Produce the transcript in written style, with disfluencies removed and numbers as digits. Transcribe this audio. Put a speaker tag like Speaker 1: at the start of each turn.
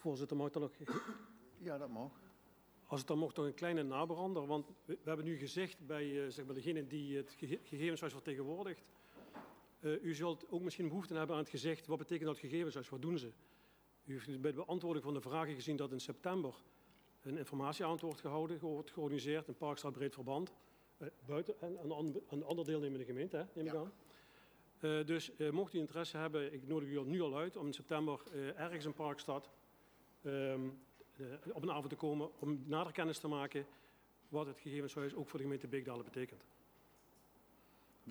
Speaker 1: Voorzitter, mag ik dan nog...
Speaker 2: Ja, dat mag.
Speaker 1: Als het dan mocht, nog een kleine naberander. Want we hebben nu gezegd bij zeg maar degene die het gegevenshuis vertegenwoordigt. U zult ook misschien behoefte hebben aan het gezegd. Wat betekent dat gegevenshuis? Wat doen ze? U heeft bij de beantwoording van de vragen gezien dat in september een informatieavond wordt georganiseerd. Een Parkstraat breed verband. Buiten en een ander deelnemende gemeente, hè, neem ik aan. Dus mocht u interesse hebben, ik nodig u nu al uit om in september ergens in Parkstad op een avond te komen om nader kennis te maken wat het gegevenshuis ook voor de gemeente Beekdalen betekent.